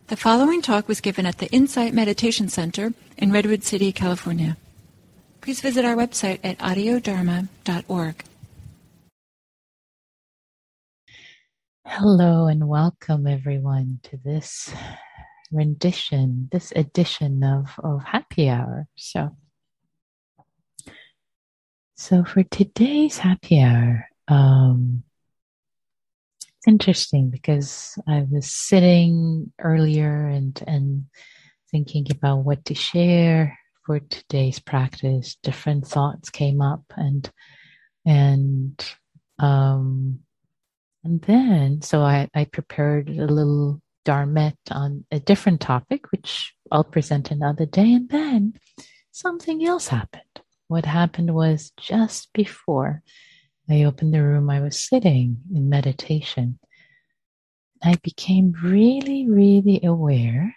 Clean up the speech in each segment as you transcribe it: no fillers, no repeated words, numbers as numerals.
The following talk was given at the Insight Meditation Center in Redwood City, California. Please visit our website at audiodharma.org. Hello and welcome everyone to this edition of Happy Hour. So for today's Happy Hour, it's interesting because I was sitting earlier and thinking about what to share for today's practice. Different thoughts came up and then so I prepared a little dharmet on a different topic, which I'll present another day, and then something else happened. What happened was just before I opened the room, I was sitting in meditation. I became really, really aware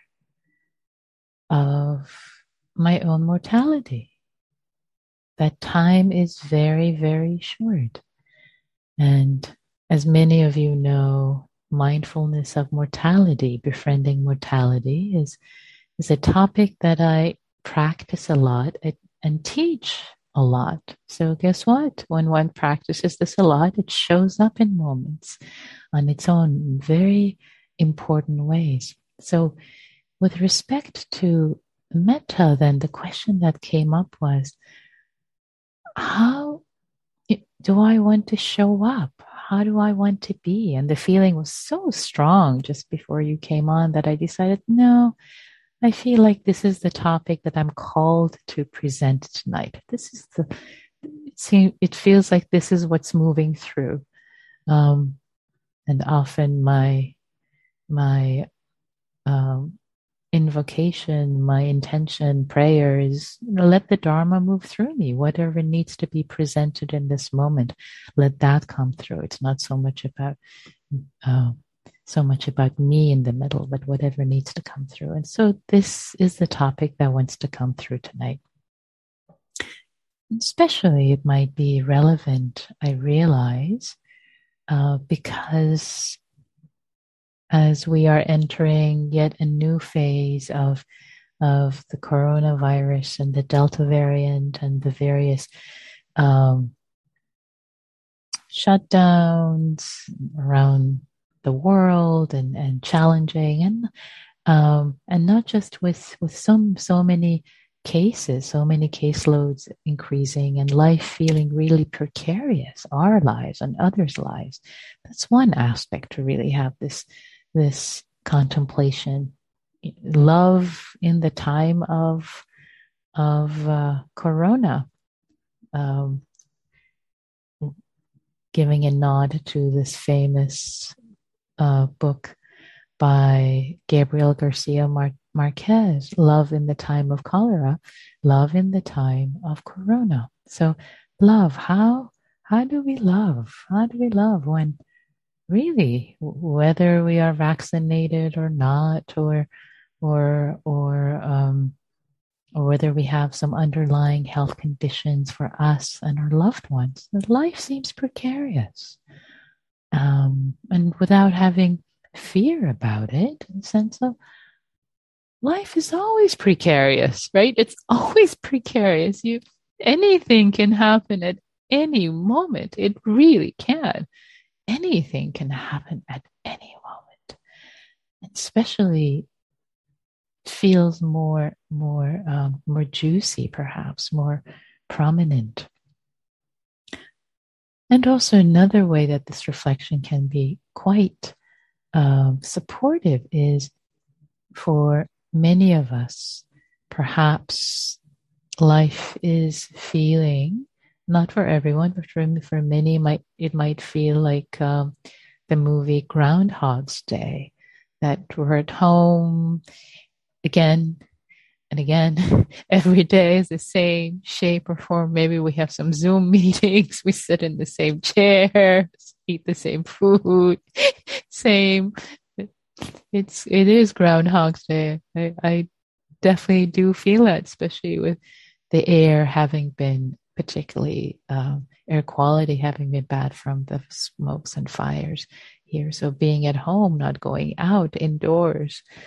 of my own mortality. That time is very, very short. And as many of you know, mindfulness of mortality, befriending mortality, is a topic that I practice a lot and teach a lot. So guess what? When one practices this a lot, it shows up in moments on its own in very important ways. So with respect to metta, then the question that came up was, how do I want to show up? How do I want to be? And the feeling was so strong just before you came on that I decided, no, I feel like this is the topic that I'm called to present tonight. It feels like this is what's moving through. And often my invocation, my intention, prayer is, let the Dharma move through me. Whatever needs to be presented in this moment, let that come through. It's not so much about me in the middle, but whatever needs to come through. And so this is the topic that wants to come through tonight. Especially it might be relevant, I realize, because as we are entering yet a new phase of the coronavirus and the Delta variant and the various shutdowns around the world and challenging and not just with so many cases, so many caseloads increasing and life feeling really precarious, our lives and others' lives. That's one aspect to really have this contemplation. Love in the time of corona. Giving a nod to this famous book by Gabriel Garcia Marquez, Love in the Time of Cholera, Love in the Time of Corona. So love, how do we love? How do we love when really, whether we are vaccinated or not, or whether we have some underlying health conditions for us and our loved ones, life seems precarious. And without having fear about it, in the sense of life is always precarious, right? It's always precarious. Anything can happen at any moment. It really can. Anything can happen at any moment. Especially feels more juicy, perhaps more prominent. And also another way that this reflection can be quite supportive is for many of us, perhaps life is feeling, not for everyone, but for many, it might feel like the movie Groundhog's Day, that we're at home again and again. Every day is the same shape or form. Maybe we have some Zoom meetings. We sit in the same chairs, eat the same food, same. It is Groundhog's Day. I definitely do feel that, especially with the air having been particularly air quality having been bad from the smokes and fires here. So being at home, not going out indoors,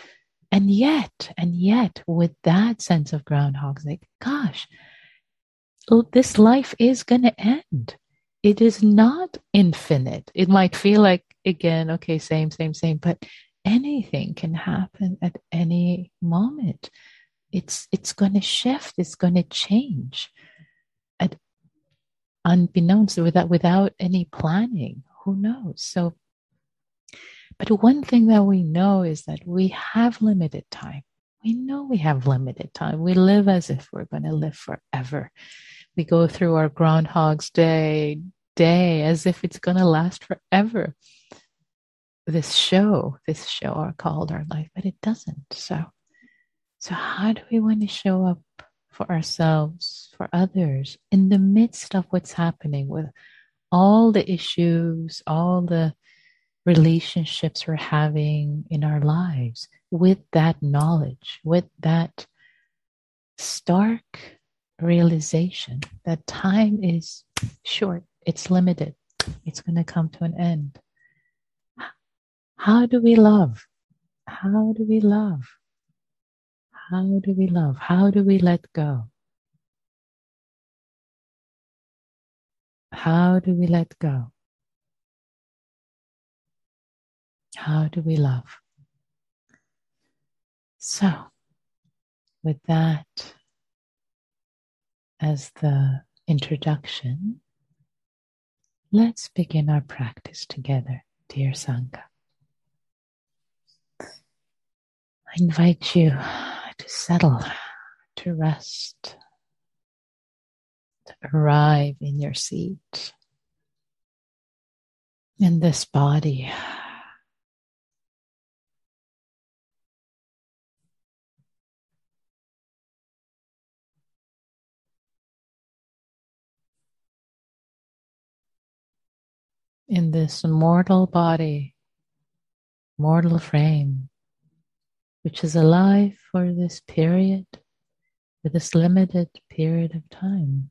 And yet, with that sense of groundhog, like, gosh, this life is going to end. It is not infinite. It might feel like, again, okay, same, but anything can happen at any moment. It's going to shift. It's going to change, at unbeknownst, without any planning. Who knows? So, but one thing that we know is that we have limited time. We know we have limited time. We live as if we're going to live forever. We go through our Groundhog's Day as if it's going to last forever. This show are called our life, but it doesn't. So how do we want to show up for ourselves, for others, in the midst of what's happening with all the issues, all the relationships we're having in our lives, with that knowledge, with that stark realization that time is short, it's limited, it's going to come to an end. How do we love? How do we love? How do we love? How do we let go? How do we let go? How do we love? So, with that as the introduction, let's begin our practice together, dear Sangha. I invite you to settle, to rest, to arrive in your seat, in this body. In this mortal body, mortal frame, which is alive for this period, for this limited period of time.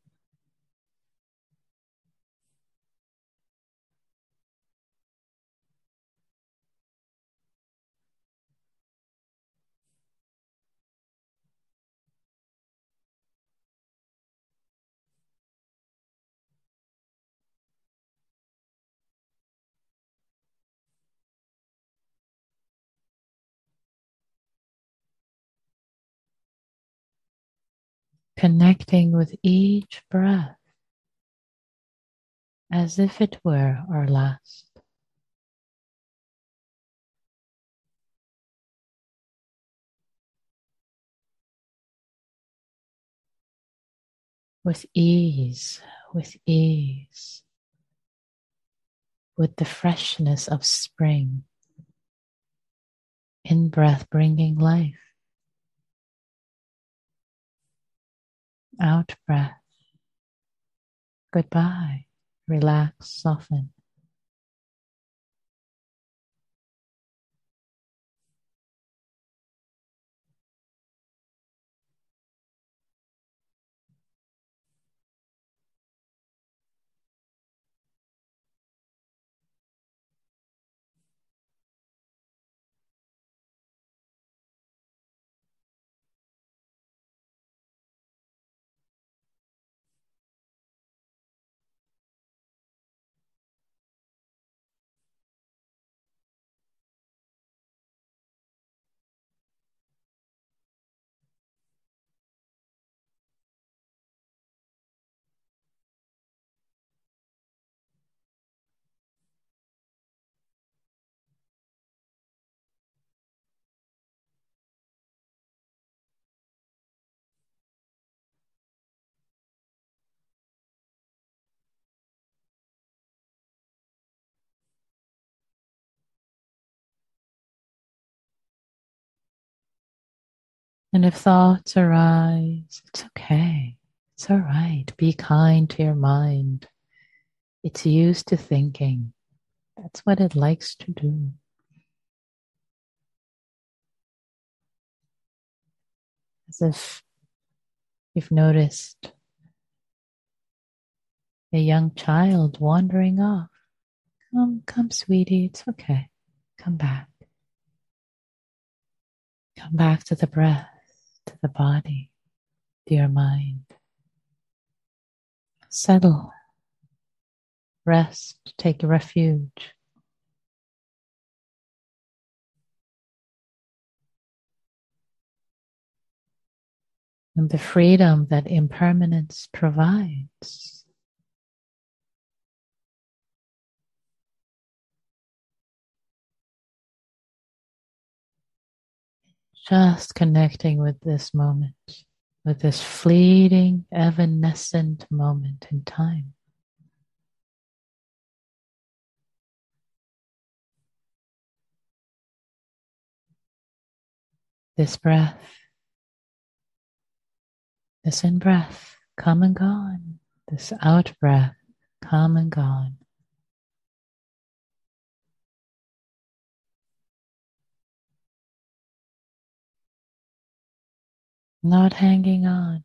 Connecting with each breath as if it were our last. With ease, with the freshness of spring, in breath bringing life, out breath, goodbye, relax, soften. And if thoughts arise, it's okay. It's all right. Be kind to your mind. It's used to thinking. That's what it likes to do. As if you've noticed a young child wandering off. Come, sweetie, it's okay. Come back. Come back to the breath, to the body, to your mind. Settle, rest, take refuge. And the freedom that impermanence provides. Just connecting with this moment, with this fleeting, evanescent moment in time. This breath, this in-breath, come and gone. This out-breath, come and gone. Not hanging on.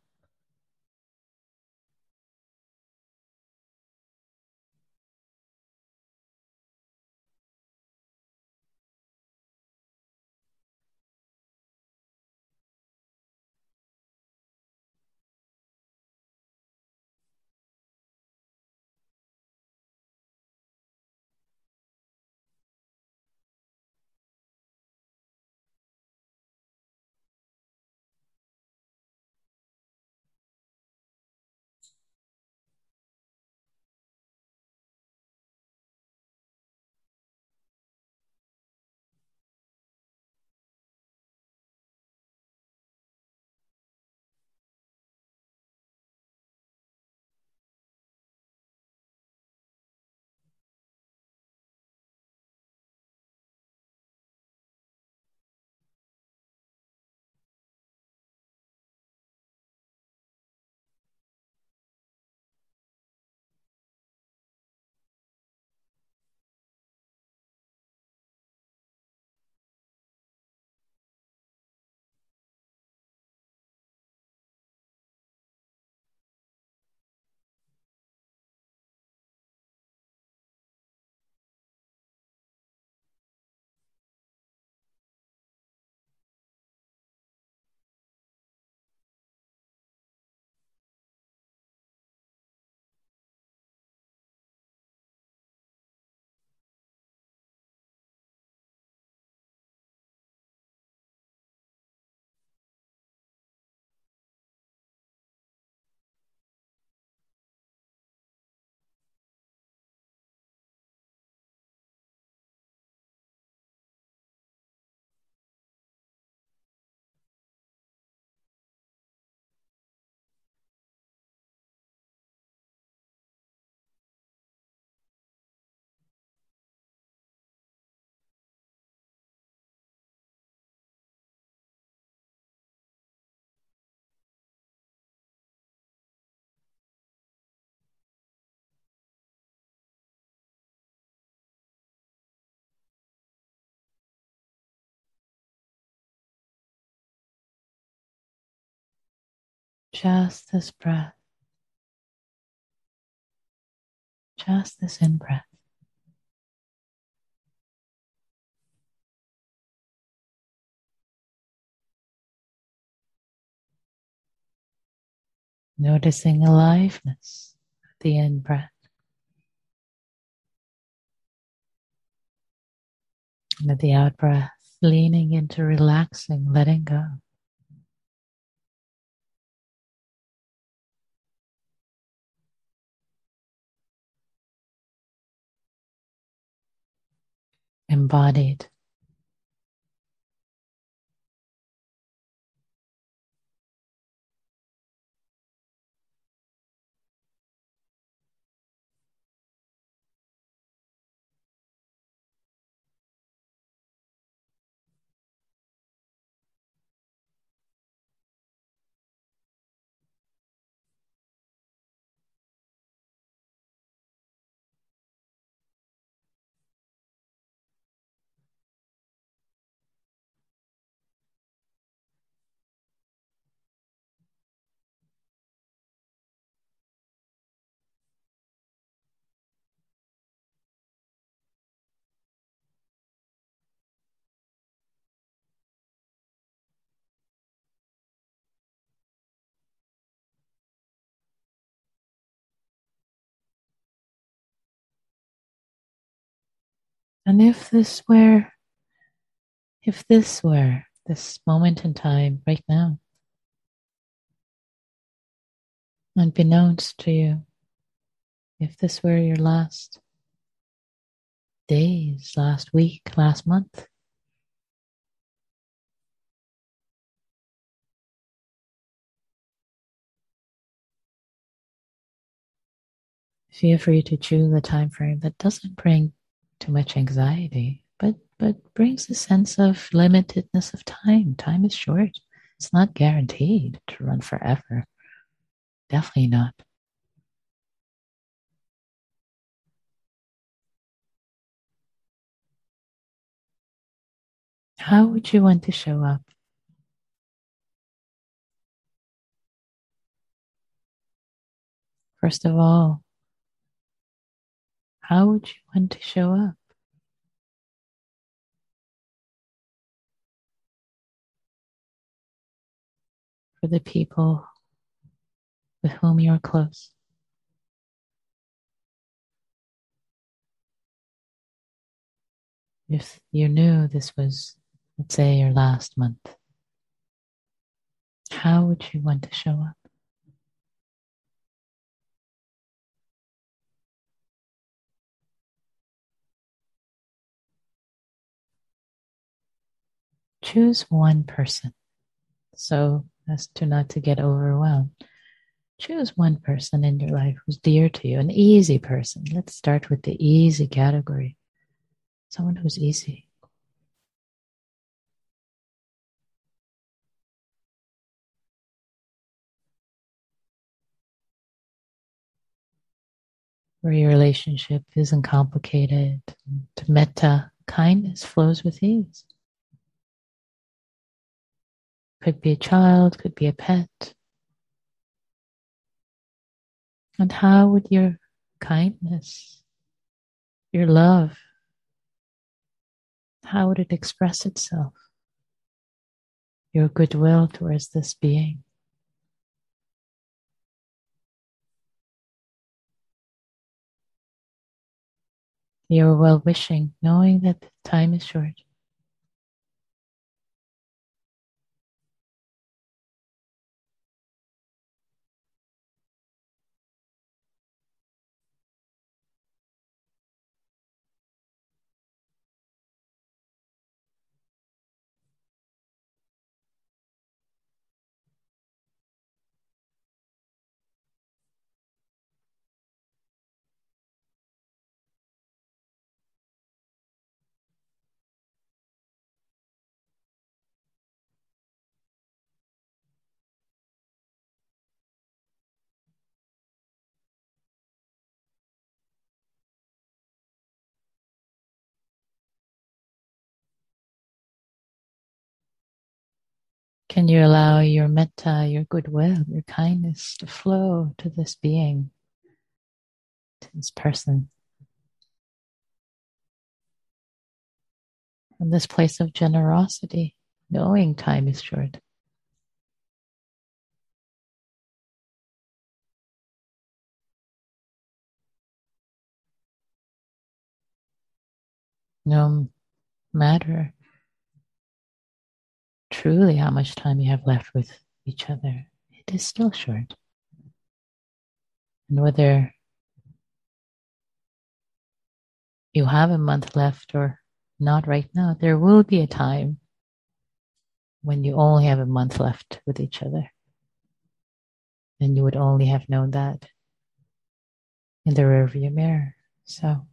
Just this breath, just this in-breath. Noticing aliveness at the in-breath. And at the out-breath, leaning into relaxing, letting go. Embodied. And if this were this moment in time right now, unbeknownst to you, if this were your last days, last week, last month, feel free to choose a time frame that doesn't bring too much anxiety, but brings a sense of limitedness of time. Time is short. It's not guaranteed to run forever. Definitely not. How would you want to show up? First of all, how would you want to show up for the people with whom you're close? If you knew this was, let's say, your last month, how would you want to show up? Choose one person so as to not to get overwhelmed. Choose one person in your life who's dear to you, an easy person. Let's start with the easy category. Someone who's easy. Where your relationship isn't complicated. Metta, kindness flows with ease. Could be a child, could be a pet. And how would your kindness, your love, how would it express itself? Your goodwill towards this being. Your well-wishing, knowing that time is short. Can you allow your metta, your goodwill, your kindness to flow to this being, to this person, from this place of generosity, knowing time is short? No matter truly how much time you have left with each other, it is still short. And whether you have a month left or not right now, there will be a time when you only have a month left with each other. And you would only have known that in the rearview mirror. So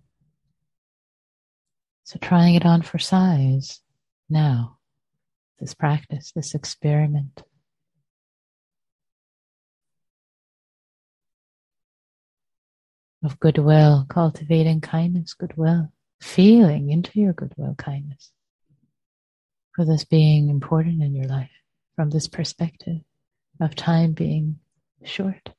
trying it on for size now, this practice, this experiment. Of goodwill, cultivating kindness, goodwill, feeling into your goodwill, kindness for this being important in your life from this perspective of time being short.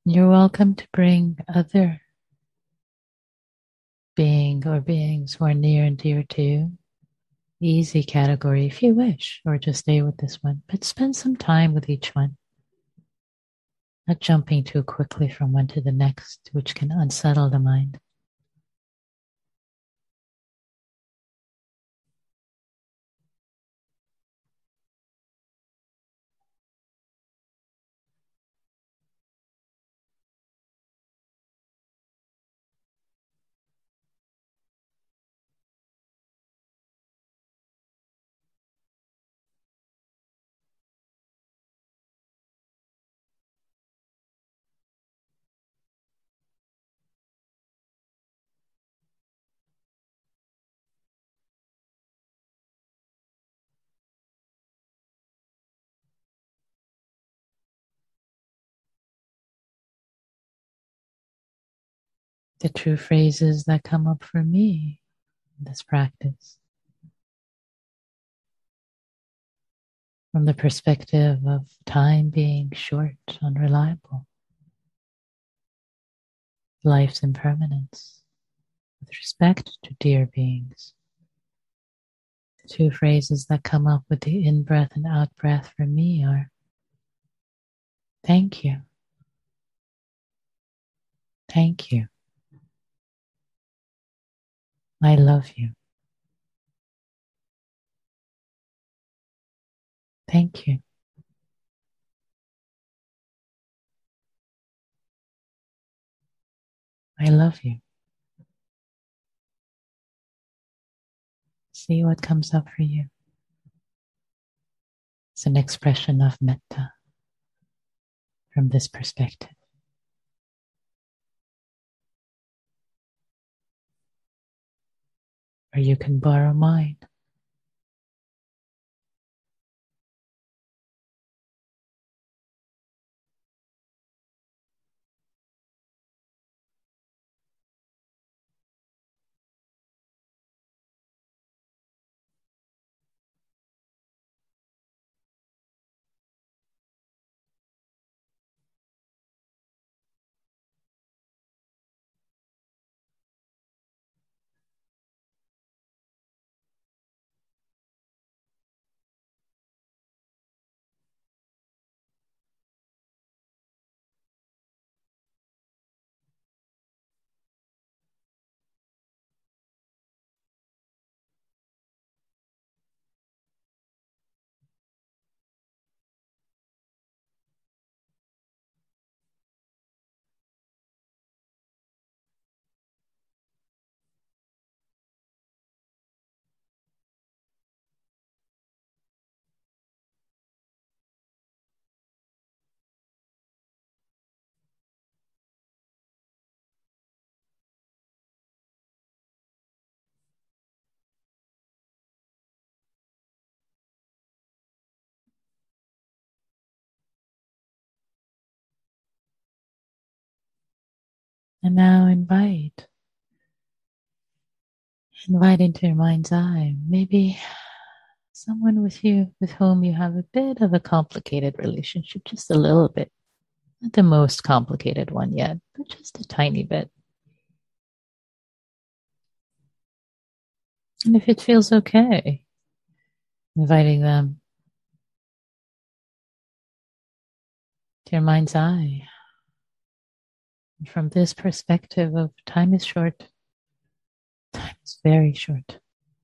You're welcome to bring other being or beings who are near and dear to you. Easy category if you wish, or just stay with this one, but spend some time with each one. Not jumping too quickly from one to the next, which can unsettle the mind. The true phrases that come up for me in this practice, from the perspective of time being short, unreliable, life's impermanence, with respect to dear beings. The two phrases that come up with the in-breath and out-breath for me are, thank you, thank you, I love you, thank you, I love you. See what comes up for you. It's an expression of metta from this perspective. Or you can borrow mine. And now invite into your mind's eye, maybe someone with whom you have a bit of a complicated relationship, just a little bit. Not the most complicated one yet, but just a tiny bit. And if it feels okay, inviting them to your mind's eye. And from this perspective of time is short, time is very short.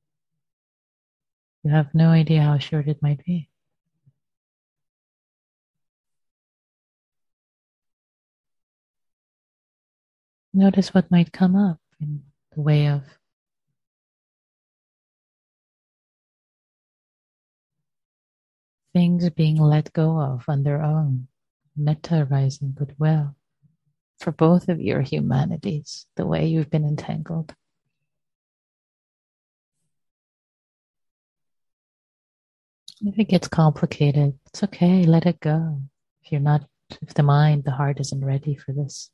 You have no idea how short it might be. Notice what might come up in the way of things being let go of on their own, metta arising goodwill for both of your humanities, the way you've been entangled. If it gets complicated, it's okay, let it go. If the mind, the heart isn't ready for this,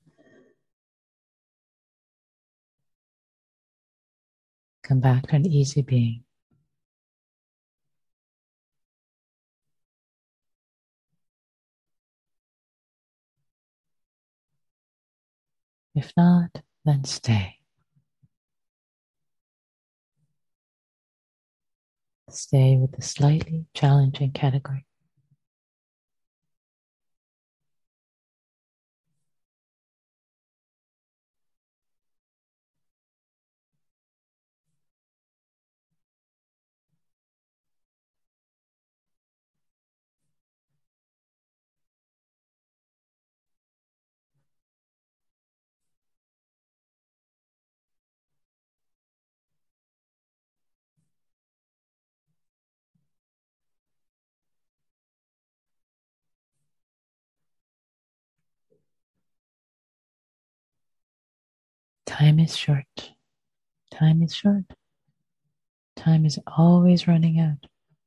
come back to an easy being. If not, then stay. Stay with the slightly challenging category. Time is short. Time is short. Time is always running out.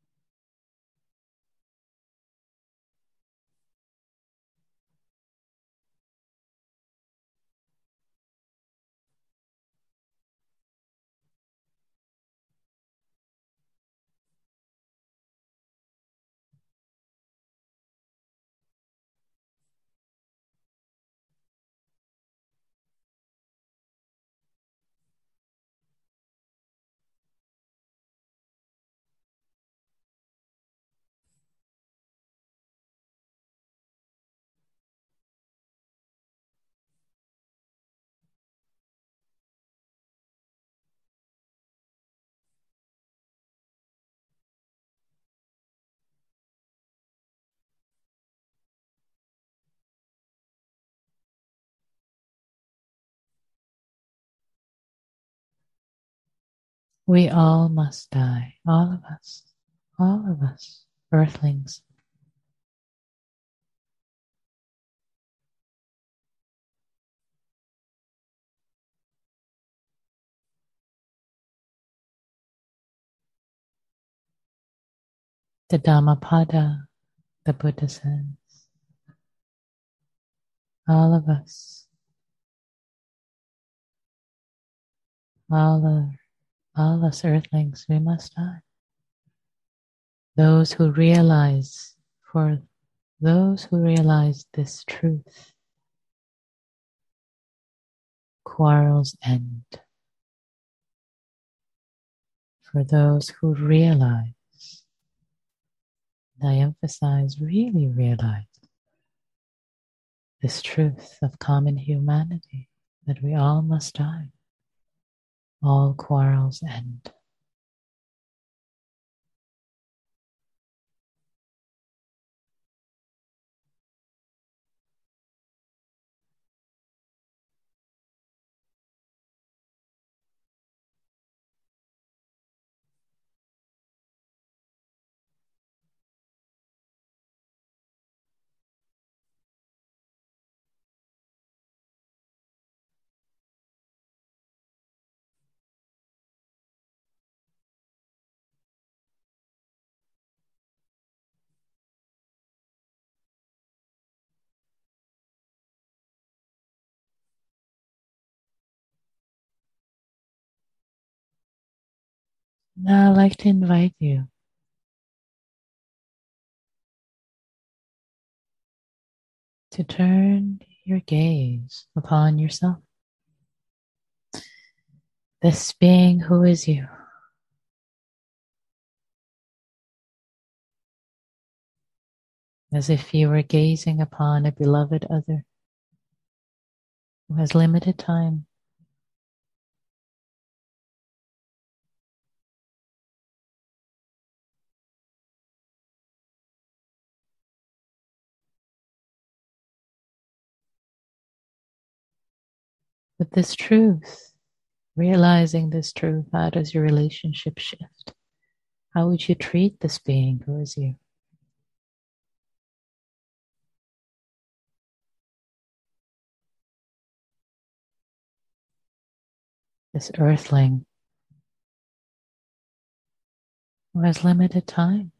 We all must die. All of us. All of us. Earthlings. The Dhammapada, the Buddha says, all of us, all us earthlings, we must die. Those who realize, for those who realize this truth, quarrels end. For those who realize, and I emphasize really realize, this truth of common humanity, that we all must die. All quarrels end. Now I'd like to invite you to turn your gaze upon yourself. This being who is you. As if you were gazing upon a beloved other who has limited time. With this truth, realizing this truth, how does your relationship shift? How would you treat this being who is you? This earthling who has limited time.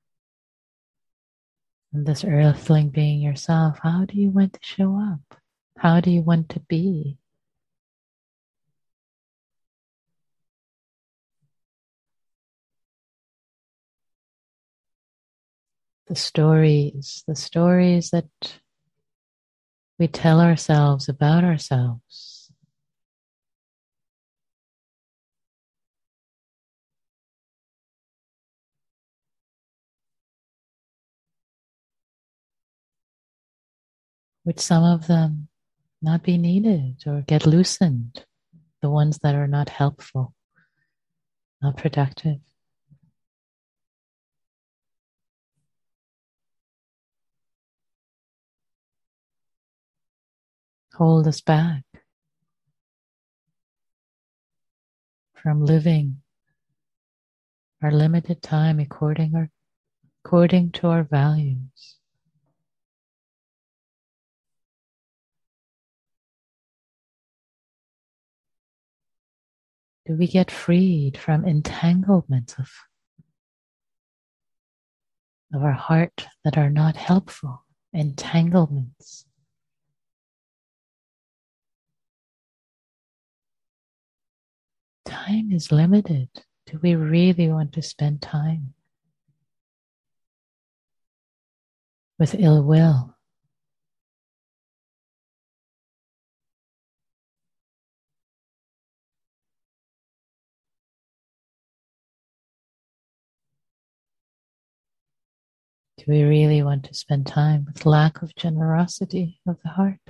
And this earthling being yourself, how do you want to show up? How do you want to be? The stories that we tell ourselves about ourselves. Would some of them not be needed or get loosened? The ones that are not helpful, not productive. Hold us back from living our limited time according to our values. Do we get freed from entanglements of our heart that are not helpful? Entanglements. Time is limited. Do we really want to spend time with ill will? Do we really want to spend time with lack of generosity of the heart?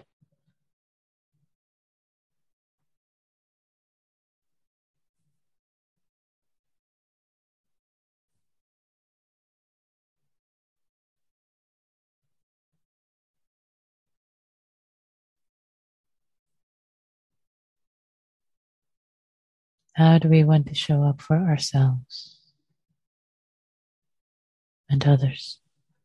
How do we want to show up for ourselves and others?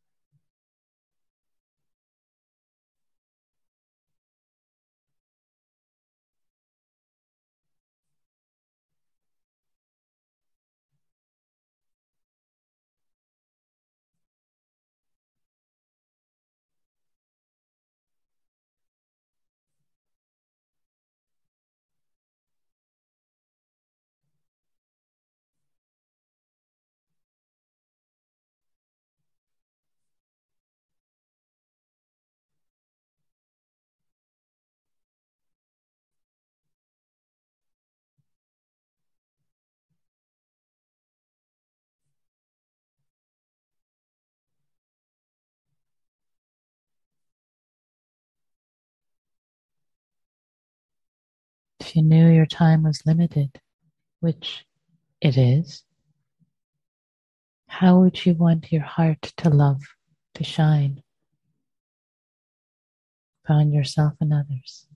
If you knew your time was limited, which it is, how would you want your heart to love, to shine upon yourself and others?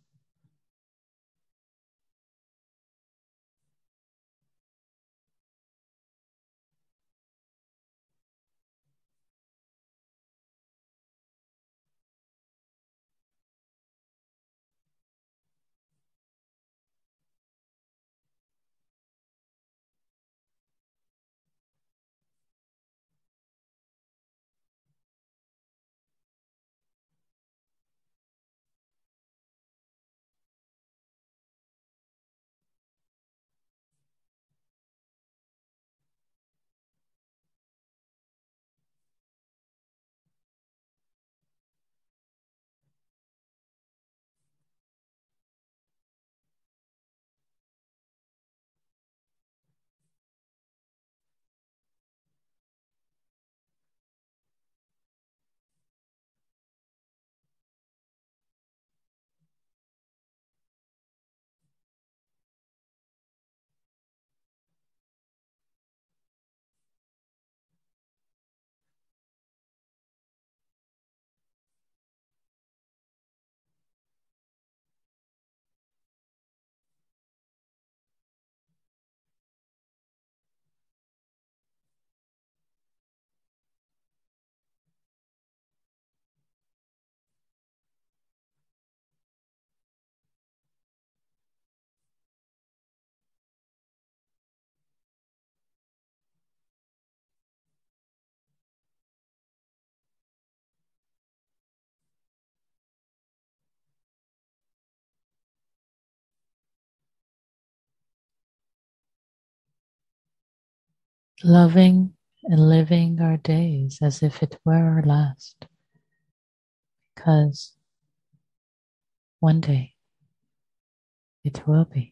loving and living our days as if it were our last, because one day it will be.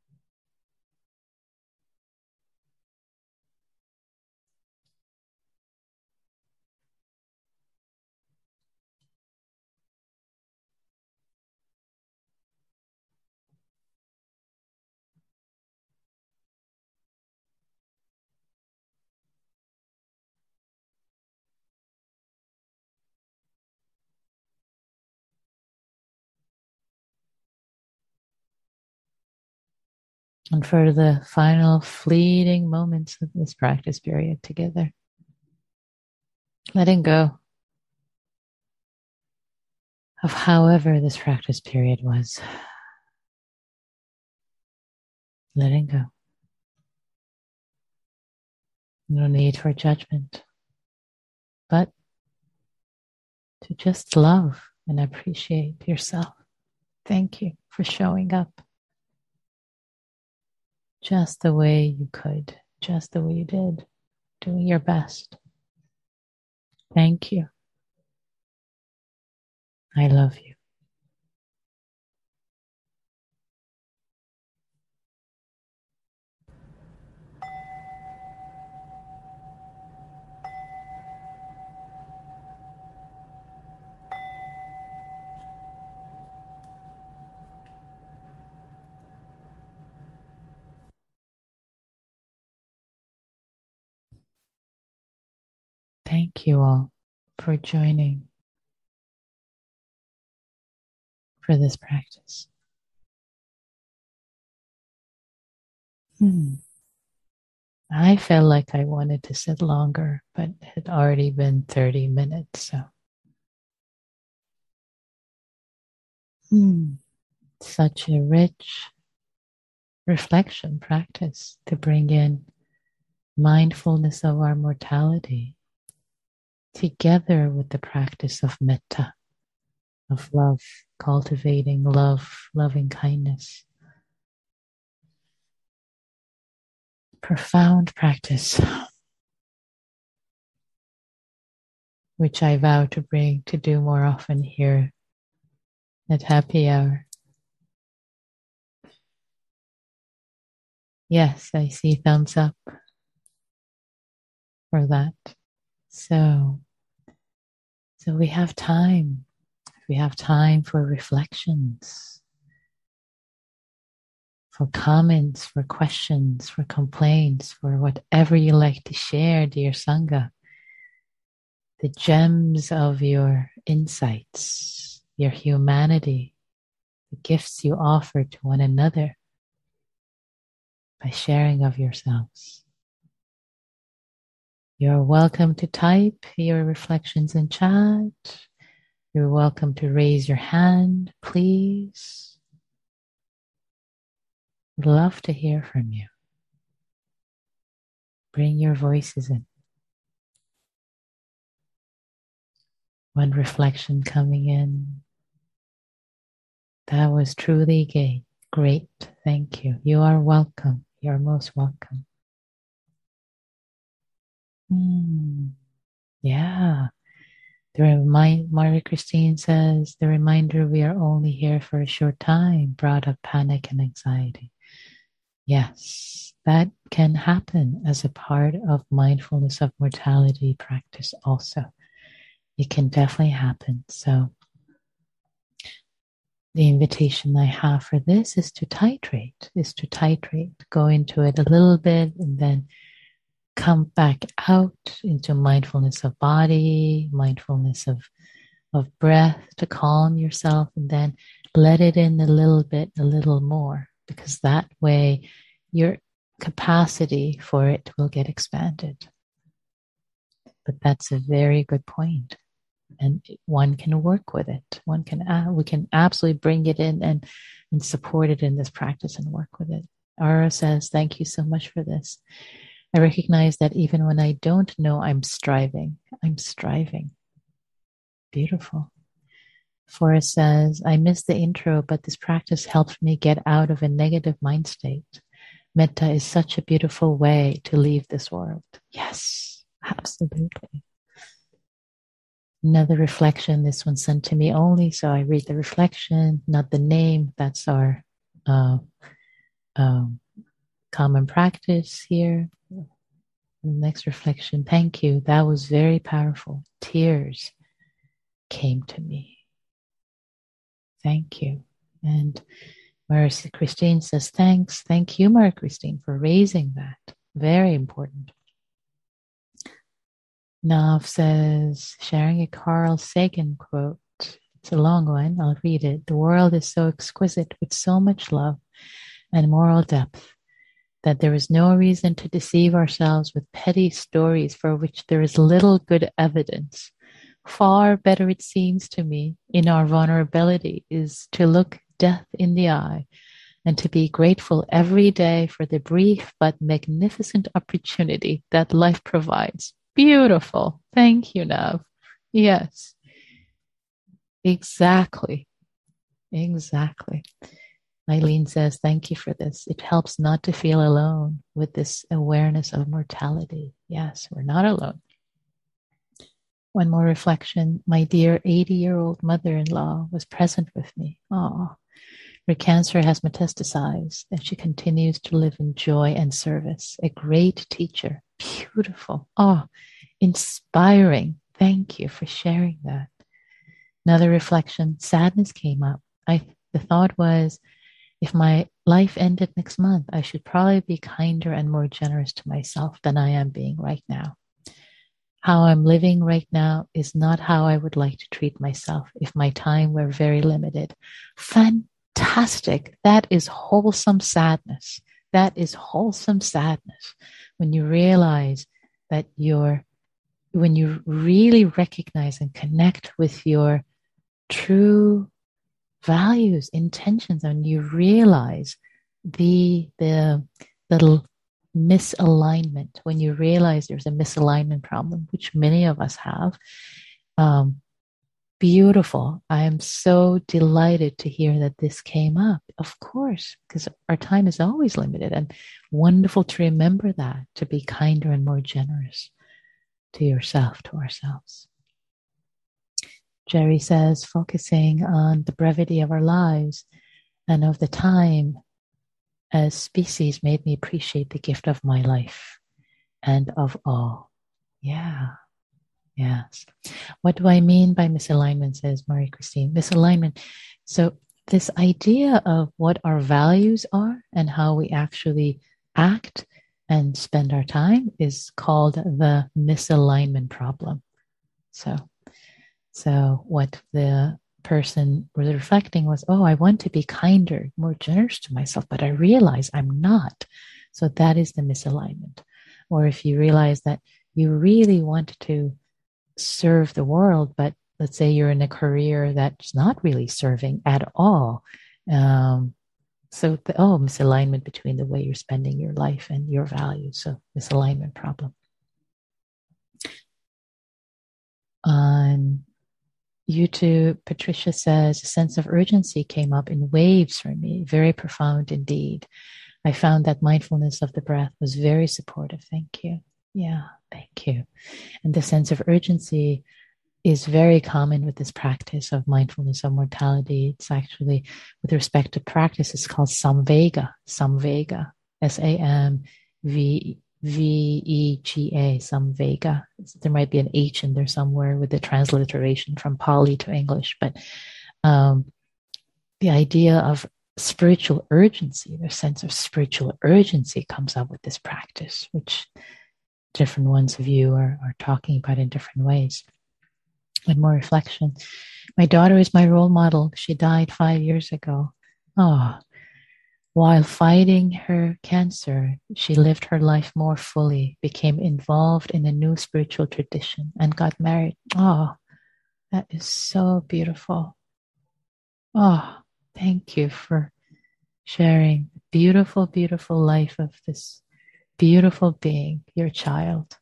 And for the final fleeting moments of this practice period together, letting go of however this practice period was. Letting go. No need for judgment, but to just love and appreciate yourself. Thank you for showing up just the way you could, just the way you did, doing your best. Thank you. I love you. Thank you all for joining for this practice. I felt like I wanted to sit longer, but it had already been 30 minutes. So, such a rich reflection practice to bring in mindfulness of our mortality together with the practice of metta, of love, cultivating love, loving kindness. Profound practice, which I vow to do more often here at Happy Hour. Yes, I see thumbs up for that. So we have time. We have time for reflections, for comments, for questions, for complaints, for whatever you like to share, dear Sangha. The gems of your insights, your humanity, the gifts you offer to one another by sharing of yourselves. You're welcome to type your reflections in chat. You're welcome to raise your hand, please. Would love to hear from you. Bring your voices in. One reflection coming in. That was truly great. Thank you. You are welcome. You're most welcome. Yeah. Maria Christine says, the reminder we are only here for a short time brought up panic and anxiety. Yes, that can happen as a part of mindfulness of mortality practice also. It can definitely happen. So the invitation I have for this is to titrate, go into it a little bit and then come back out into mindfulness of body, mindfulness of breath to calm yourself, and then let it in a little bit, a little more, because that way your capacity for it will get expanded. But that's a very good point. And one can work with it. We can absolutely bring it in and support it in this practice and work with it. Ara says, thank you so much for this. I recognize that even when I don't know I'm striving. Beautiful. Forrest says, I missed the intro, but this practice helped me get out of a negative mind state. Metta is such a beautiful way to leave this world. Yes, absolutely. Another reflection, this one sent to me only, so I read the reflection, not the name. That's our common practice here. The next reflection, thank you. That was very powerful. Tears came to me. Thank you. And Maria Christine says, thanks. Thank you, Maria Christine, for raising that. Very important. Nav says, sharing a Carl Sagan quote. It's a long one. I'll read it. The world is so exquisite with so much love and moral depth that there is no reason to deceive ourselves with petty stories for which there is little good evidence. Far better, it seems to me, in our vulnerability is to look death in the eye and to be grateful every day for the brief but magnificent opportunity that life provides. Beautiful. Thank you, Nav. Yes. Exactly. Eileen says, thank you for this. It helps not to feel alone with this awareness of mortality. Yes, we're not alone. One more reflection. My dear 80-year-old mother-in-law was present with me. Oh, her cancer has metastasized and she continues to live in joy and service. A great teacher. Beautiful. Oh, inspiring. Thank you for sharing that. Another reflection. Sadness came up. The thought was, if my life ended next month, I should probably be kinder and more generous to myself than I am being right now. How I'm living right now is not how I would like to treat myself if my time were very limited. Fantastic. That is wholesome sadness. That is wholesome sadness. When you realize that when you really recognize and connect with your true values, intentions, and you realize the little misalignment, when you realize there's a misalignment problem, which many of us have. Beautiful. I am so delighted to hear that this came up. Of course, because our time is always limited, and wonderful to remember that, to be kinder and more generous to yourself, to ourselves. Jerry says, focusing on the brevity of our lives and of the time as species made me appreciate the gift of my life and of all. Yeah. Yes. What do I mean by misalignment, says Marie Christine? Misalignment. So this idea of what our values are and how we actually act and spend our time is called the misalignment problem. So what the person was reflecting was, oh, I want to be kinder, more generous to myself, but I realize I'm not. So that is the misalignment. Or if you realize that you really want to serve the world, but let's say you're in a career that's not really serving at all. Misalignment between the way you're spending your life and your values. So misalignment problem. On YouTube, Patricia says, a sense of urgency came up in waves for me, very profound indeed. I found that mindfulness of the breath was very supportive. Thank you. Yeah, thank you. And the sense of urgency is very common with this practice of mindfulness of mortality. It's actually, with respect to practice, it's called Samvega, Samvega, Samvega, Samvega. There might be an H in there somewhere with the transliteration from Pali to English, but the idea of spiritual urgency, the sense of spiritual urgency comes up with this practice, which different ones of you are talking about in different ways. And more reflection. My daughter is my role model. She died 5 years ago. Oh, while fighting her cancer, she lived her life more fully, became involved in a new spiritual tradition, and got married. Oh, that is so beautiful. Oh, thank you for sharing the beautiful, beautiful life of this beautiful being, your child.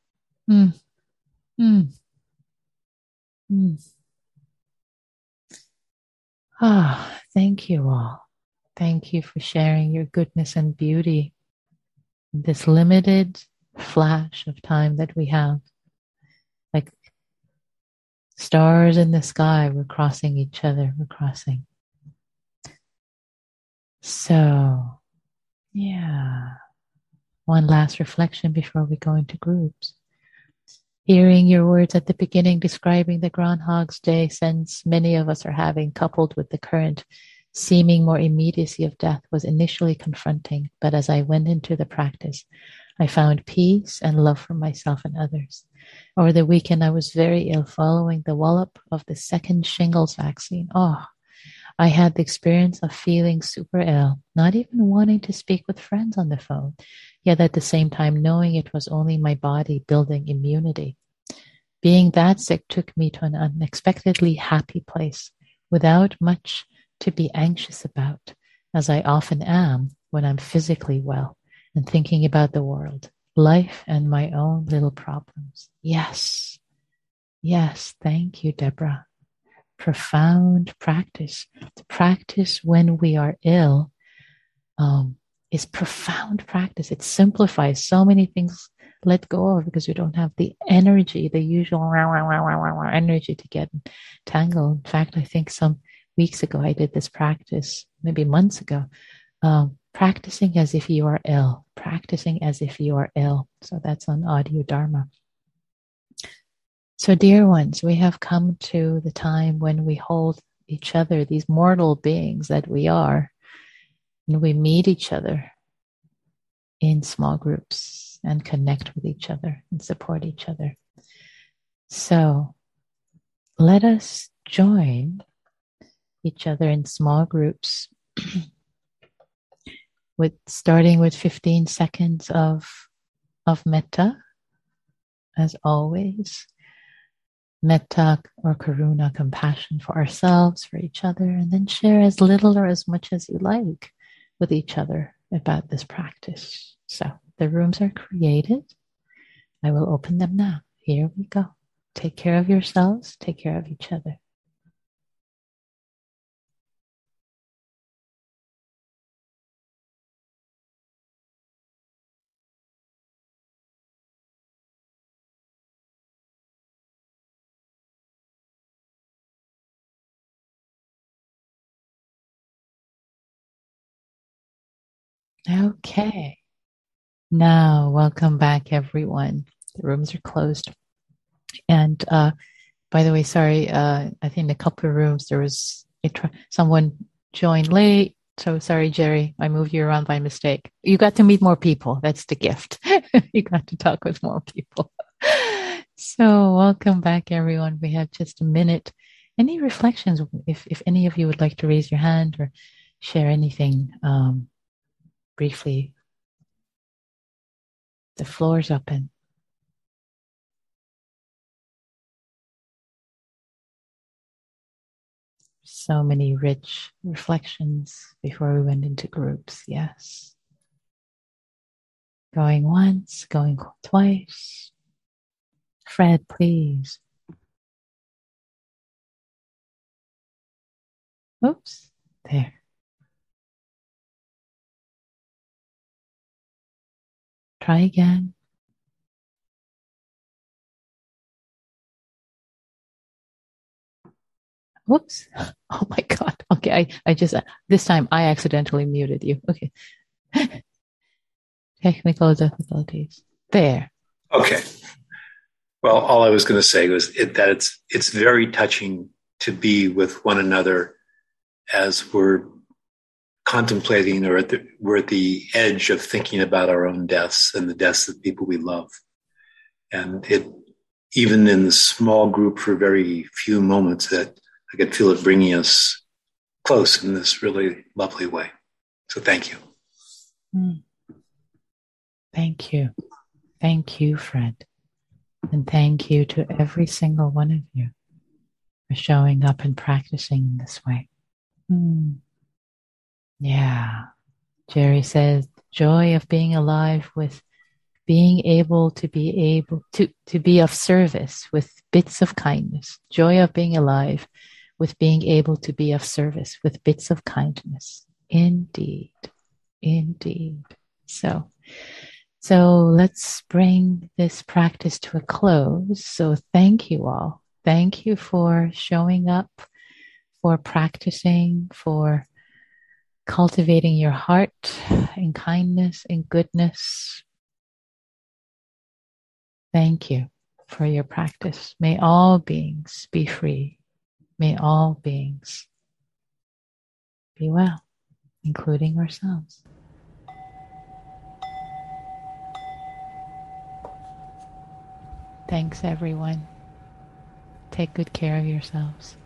Thank you all. Thank you for sharing your goodness and beauty this limited flash of time that we have, like stars in the sky, we're crossing each other, we're crossing. So, yeah. One last reflection before we go into groups. Hearing your words at the beginning describing the Groundhog's Day sense many of us are having, coupled with the current seeming more immediacy of death, was initially confronting, but as I went into the practice, I found peace and love for myself and others. Over the weekend, I was very ill following the wallop of the second shingles vaccine. Oh, I had the experience of feeling super ill, not even wanting to speak with friends on the phone, yet at the same time knowing it was only my body building immunity. Being that sick took me to an unexpectedly happy place, without much to be anxious about, as I often am when I'm physically well and thinking about the world, life, and my own little problems. Yes, thank you, Deborah. Profound practice. The practice when we are ill is profound practice. It simplifies so many things. Let go of because we don't have the energy, the usual energy to get tangled. In fact, I think some weeks ago I did this practice, maybe months ago, practicing as if you are ill, practicing as if you are ill. So that's on Audio Dharma. So, dear ones, we have come to the time when we hold each other, these mortal beings that we are, and we meet each other in small groups and connect with each other and support each other. So, let us join each other in small groups, starting with 15 seconds of metta, as always. Metta or karuna, compassion for ourselves, for each other, and then share as little or as much as you like with each other about this practice. So the rooms are created. I will open them now. Here we go. Take care of yourselves. Take care of each other. Okay. Now, welcome back, everyone. The rooms are closed. And by the way, sorry, I think in a couple of rooms there was someone joined late. So sorry, Jerry, I moved you around by mistake. You got to meet more people. That's the gift. You got to talk with more people. So welcome back, everyone. We have just a minute. Any reflections? If any of you would like to raise your hand or share anything briefly, the floor is open. So many rich reflections before we went into groups. Yes. Going once, going twice. Fred, please. Oops. There. Try again. Whoops. Oh my God. Okay. I just, this time I accidentally muted you. Okay. Technical difficulties. There. Okay. Well, all I was going to say was that it's very touching to be with one another as we're contemplating or we're at the edge of thinking about our own deaths and the deaths of people we love. And even in the small group for very few moments, that I could feel it bringing us close in this really lovely way. So thank you. Thank you. Thank you, Fred. And thank you to every single one of you for showing up and practicing in this way. Yeah. Jerry says, joy of being alive with being able to be of service with bits of kindness. Joy of being alive with being able to be of service with bits of kindness. Indeed. Indeed. So So let's bring this practice to a close. So thank you all. Thank you for showing up, for practicing, for cultivating your heart in kindness and goodness. Thank you for your practice. May all beings be free. May all beings be well, including ourselves. Thanks, everyone. Take good care of yourselves.